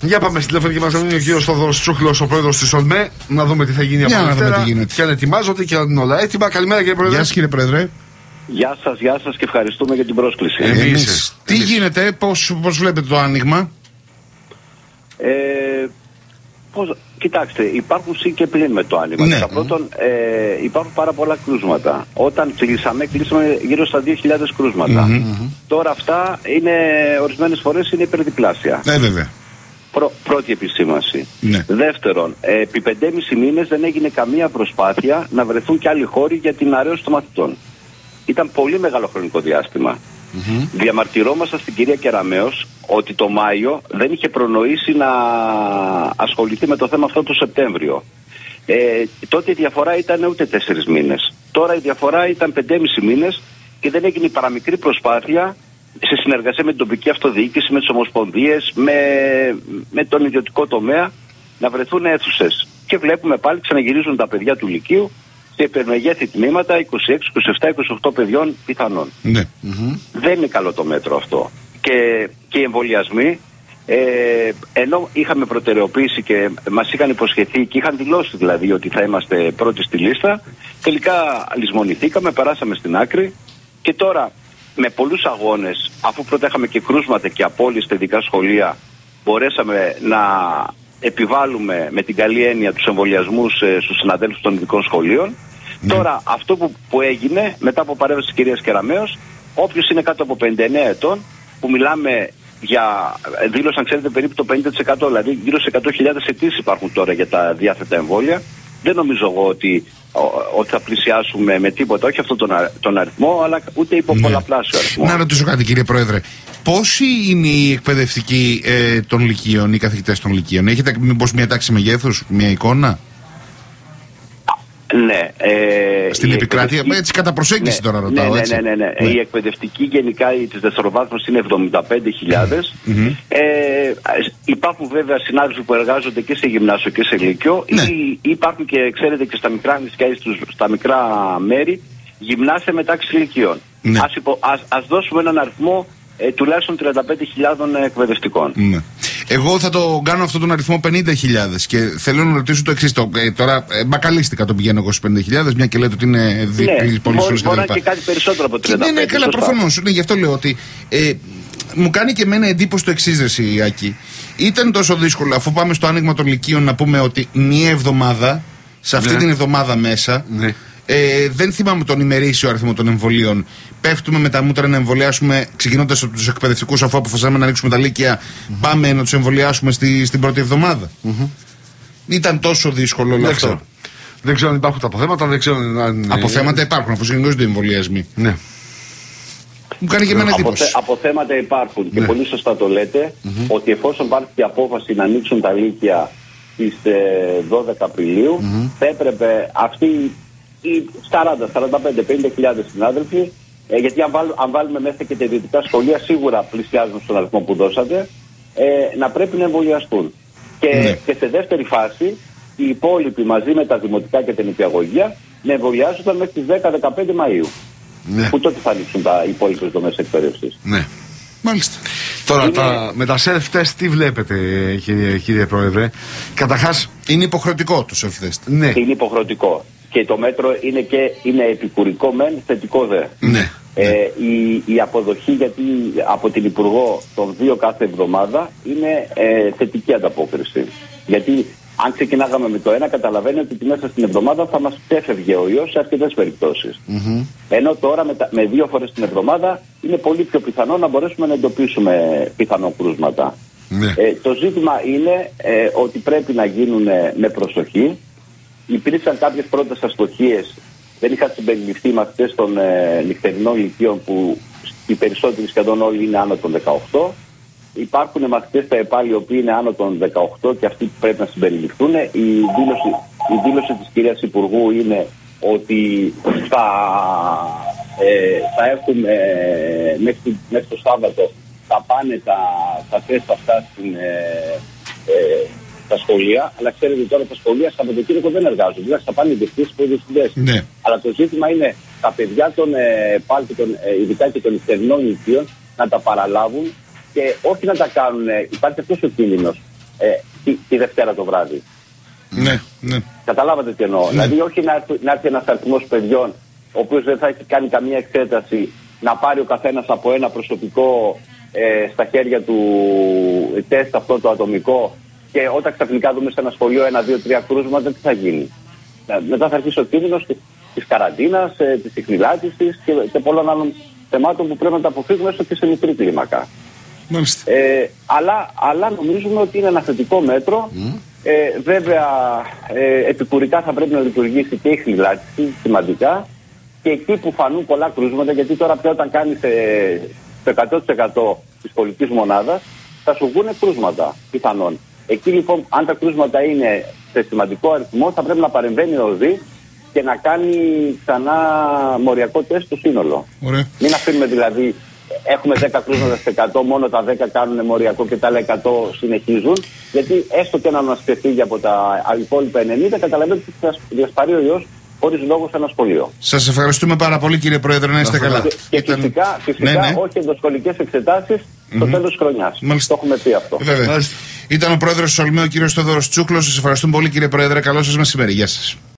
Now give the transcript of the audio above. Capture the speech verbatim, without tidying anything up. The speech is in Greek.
Για πάμε στην τηλεφωνική μας γραμμή, ο κύριος Θοδωρός Τσούχλος, ο πρόεδρος της ΟΛΜΕ, να δούμε τι θα γίνει από Δευτέρα. Και αν ετοιμάζονται και αν είναι όλα έτοιμα. Καλημέρα κύριε Πρόεδρε. Γεια σας κύριε Πρόεδρε. Γεια σας, γεια σας και ευχαριστούμε για την πρόσκληση. Εμείς. Εμείς. Τι Εμείς. γίνεται, πώς, πώς βλέπετε το άνοιγμα? Ε, πώς, κοιτάξτε, υπάρχουν συν και πλην με το άνοιγμα. Ναι. Πρώτον, ε, υπάρχουν πάρα πολλά κρούσματα. Όταν κλείσαμε, κλείσαμε γύρω στα δύο χιλιάδες κρούσματα. Mm-hmm. Τώρα αυτά είναι, ορισμένες φορές είναι υπερδιπλάσια. Ναι, βέβαια. Πρω, πρώτη επισήμανση. Ναι. Δεύτερον, ε, επί πεντέμισι μήνες δεν έγινε καμία προσπάθεια να βρεθούν και άλλοι χώροι για την αρέωση των μαθητών. Ήταν πολύ μεγάλο χρονικό διάστημα. Mm-hmm. Διαμαρτυρόμασταν στην κυρία Κεραμέως ότι το Μάιο δεν είχε προνοήσει να ασχοληθεί με το θέμα αυτό το Σεπτέμβριο. Ε, τότε η διαφορά ήταν ούτε τέσσερις μήνες. Τώρα η διαφορά ήταν πεντέμισι μήνες και δεν έγινε παραμικρή προσπάθεια σε συνεργασία με την τοπική αυτοδιοίκηση, με τις ομοσπονδίες, με, με τον ιδιωτικό τομέα να βρεθούν αίθουσες. Και βλέπουμε πάλι ξαναγυρίζουν τα παιδιά του Λυκείου σε υπερμεγέθη τμήματα είκοσι έξι, είκοσι επτά, είκοσι οκτώ παιδιών πιθανών. Ναι. Mm-hmm. Δεν είναι καλό το μέτρο αυτό. Και, και οι εμβολιασμοί, ε, ενώ είχαμε προτεραιοποίηση και μας είχαν υποσχεθεί και είχαν δηλώσει δηλαδή ότι θα είμαστε πρώτοι στη λίστα, τελικά λησμονηθήκαμε, περάσαμε στην άκρη και τώρα με πολλούς αγώνες, αφού πρώτα είχαμε και κρούσματα και απώλειες στα ειδικά σχολεία, μπορέσαμε να επιβάλλουμε με την καλή έννοια τους εμβολιασμούς ε, στους συναδέλφους των ειδικών σχολείων. Mm. Τώρα αυτό που, που έγινε μετά από παρέμβαση της κυρίας Κεραμέως, όποιος είναι κάτω από πενήντα εννέα ετών, που μιλάμε για, δήλωσαν ξέρετε περίπου το πενήντα τοις εκατό, δηλαδή γύρω σε εκατό χιλιάδες αιτήσεις υπάρχουν τώρα για τα διάθετα εμβόλια. Δεν νομίζω εγώ ότι, ότι θα πλησιάσουμε με τίποτα, όχι αυτόν τον, τον αριθμό, αλλά ούτε υπό ναι. πολλαπλάσιο αριθμό. Να ρωτήσω κάτι κύριε Πρόεδρε. Πόσοι είναι οι εκπαιδευτικοί ε, των Λυκείων, οι καθηγητές των Λυκείων? Έχετε μήπως μια τάξη μεγέθους, μια εικόνα? Ναι. Ε, Στην επικράτεια, εκπαιδευτική... έτσι κατά προσέγγιση ναι, τώρα ρωτάω. Ναι, έτσι. ναι, ναι, ναι, ναι. Η εκπαιδευτική γενικά της δευτεροβάθμιας είναι εβδομήντα πέντε χιλιάδες. Mm-hmm. Ε, υπάρχουν βέβαια συνάδελφοι που εργάζονται και σε γυμνάσιο και σε λύκειο. Ναι. Ή, υπάρχουν και ξέρετε και στα μικρά νησιά ή στα μικρά μέρη γυμνάσια με τάξη λυκείων. Ναι. Ας, υπο, ας, ας δώσουμε έναν αριθμό ε, τουλάχιστον τριάντα πέντε χιλιάδων εκπαιδευτικών. Ναι. Εγώ θα το κάνω αυτόν τον αριθμό πενήντα χιλιάδες και θέλω να ρωτήσω το εξής. Το, ε, τώρα ε, μπακαλίστηκα το πηγαίνω εγώ στους πενήντα χιλιάδες, μια και λέτε ότι είναι διπλή ναι, πολύ σωστή. Μπορεί να και κάτι περισσότερο από τριάντα πέντε. Ναι, ναι, καλά, προφανώς. Ναι, γι' αυτό λέω ότι ε, μου κάνει και εμένα εντύπωση το εξής, ρε Άκη. Ήταν τόσο δύσκολο, αφού πάμε στο άνοιγμα των Λυκείων, να πούμε ότι μία εβδομάδα, σε αυτή ναι. την εβδομάδα μέσα. Ναι. Ε, δεν θυμάμαι τον ημερήσιο αριθμό των εμβολίων. Πέφτουμε με τα μούτρα να εμβολιάσουμε, ξεκινώντας από τους εκπαιδευτικούς, αφού αποφασίσαμε να ανοίξουμε τα λύκεια. Mm-hmm. Πάμε να τους εμβολιάσουμε στη, στην πρώτη εβδομάδα. Mm-hmm. Ήταν τόσο δύσκολο όλο αυτό. Ξέρω. Δεν ξέρω αν υπάρχουν τα αποθέματα. Δεν ξέρω αν... Αποθέματα υπάρχουν, αφού συγκεκριμένονται οι εμβολιασμοί. Ναι. Μου κάνει και εμένα εντύπωση. Αποθέ, αποθέματα υπάρχουν ναι. και πολύ σωστά το λέτε mm-hmm. ότι εφόσον υπάρχει η απόφαση να ανοίξουν τα λύκεια στις ε, δώδεκα Απριλίου, mm-hmm. θα έπρεπε αυτοί οι σαράντα, σαράντα πέντε, πενήντα χιλιάδες συνάδελφοι, ε, γιατί αν, βάλ, αν βάλουμε μέσα και τα ιδιωτικά σχολεία, σίγουρα πλησιάζουν στον αριθμό που δώσατε, ε, να πρέπει να εμβολιαστούν. Και, ναι. και σε δεύτερη φάση, οι υπόλοιποι μαζί με τα δημοτικά και την νηπιαγωγεία να εμβολιάζονταν μέχρι τις δέκα με δεκαπέντε Μαΐου. Ναι. Που τότε θα ανοίξουν τα υπόλοιπες δομές εκπαίδευσης. Ναι. Μάλιστα. Τώρα είναι... τα, με τα self-test τι βλέπετε, κύριε, κύριε Πρόεδρε? Καταρχάς, είναι υποχρεωτικό το self-test. Ναι. Είναι υποχρεωτικό. Και το μέτρο είναι και είναι επικουρικό μεν, θετικό δε. Ναι. Ε, η, η αποδοχή γιατί από την Υπουργό των δύο κάθε εβδομάδα είναι ε, θετική ανταπόκριση. Γιατί αν ξεκινάγαμε με το ένα, καταλαβαίνετε ότι μέσα στην εβδομάδα θα μας έφευγε ο ιός σε αρκετές περιπτώσεις. Mm-hmm. Ενώ τώρα με, τα, με δύο φορές την εβδομάδα είναι πολύ πιο πιθανό να μπορέσουμε να εντοπίσουμε πιθανό κρούσματα. Ναι. Ε, το ζήτημα είναι ε, ότι πρέπει να γίνουν με προσοχή. Υπήρξαν κάποιες πρώτες αστοχίες, δεν είχαν συμπεριληφθεί μαθητές των ε, νυχτερινών λυκείων που οι περισσότεροι σχεδόν όλοι είναι άνω των δεκαοκτώ. Υπάρχουν μαθητές στα ΕΠΑΛ οι οποίοι είναι άνω των δεκαοκτώ και αυτοί πρέπει να συμπεριληφθούν. Η δήλωση, η δήλωση της κυρίας Υπουργού είναι ότι θα, ε, θα έχουμε ε, μέχρι, μέχρι το Σάββατο θα πάνε τα, τα τεστ αυτά στην... Ε, ε, τα σχολεία, αλλά ξέρετε τώρα τα σχολεία Σαββατοκύριακο δεν εργάζονται. Δηλαδή θα πάνε οι διευθύνσεις που διευθυντές. Ναι. Αλλά το ζήτημα είναι τα παιδιά των ε, πάλι των, ε, ειδικά και των νυχτερινών λυκείων να τα παραλάβουν και όχι να τα κάνουν. Ε, υπάρχει αυτός ο κίνδυνος. ε, τη, τη Δευτέρα το βράδυ. Ναι, ναι. Καταλάβατε τι εννοώ. Ναι. Δηλαδή, όχι να έρθει, να έρθει ένας αριθμός παιδιών, ο οποίος δεν θα έχει κάνει καμία εξέταση, να πάρει ο καθένας από ένα προσωπικό ε, στα χέρια του τεστ αυτό το ατομικό, και όταν ξαφνικά δούμε σε ένα σχολείο ένα, δύο, τρία κρούσματα, τι θα γίνει? Μετά θα αρχίσει ο κίνδυνος της καραντίνας, ε, της ιχνηλάτησης και, και πολλών άλλων θεμάτων που πρέπει να τα αποφύγουμε έστω και σε μικρή κλίμακα. Ε, αλλά, αλλά νομίζουμε ότι είναι ένα θετικό μέτρο. Mm. Ε, βέβαια, ε, επικουρικά θα πρέπει να λειτουργήσει και η ιχνηλάτηση σημαντικά, και εκεί που φανούν πολλά κρούσματα, γιατί τώρα πια όταν κάνεις ε, το εκατό τοις εκατό της πολιτικής μονάδας θα σου βγουν κρούσματα πιθανόν. Εκεί λοιπόν, αν τα κρούσματα είναι σε σημαντικό αριθμό, θα πρέπει να παρεμβαίνει ο ΟΔΗ και να κάνει ξανά μοριακό τεστ στο σύνολο. Ωραία. Μην αφήνουμε δηλαδή, έχουμε δέκα κρούσματα σε εκατό, μόνο τα δέκα κάνουν μοριακό και τα άλλα εκατό συνεχίζουν. Γιατί έστω και να μας ξεφύγει από τα υπόλοιπα ενενήντα, καταλαβαίνετε ότι θα διασπαρεί ο ιός χωρίς λόγο σε ένα σχολείο. Σας ευχαριστούμε πάρα πολύ, κύριε Πρόεδρε, να είστε καλά. Και, και Ήταν... φυσικά, φυσικά ναι, ναι. όχι ενδοσχολικές εξετάσεις mm-hmm. στο τέλος της χρονιάς. Μάλιστα. Το έχουμε πει αυτό. Βέβαια. Ήταν ο Πρόεδρος του Σολμαίου, ο κύριος Θόδωρος Τσούκλος. Σας ευχαριστούμε πολύ, κύριε Πρόεδρε. Καλό σας μεσημέρι. Γεια σας.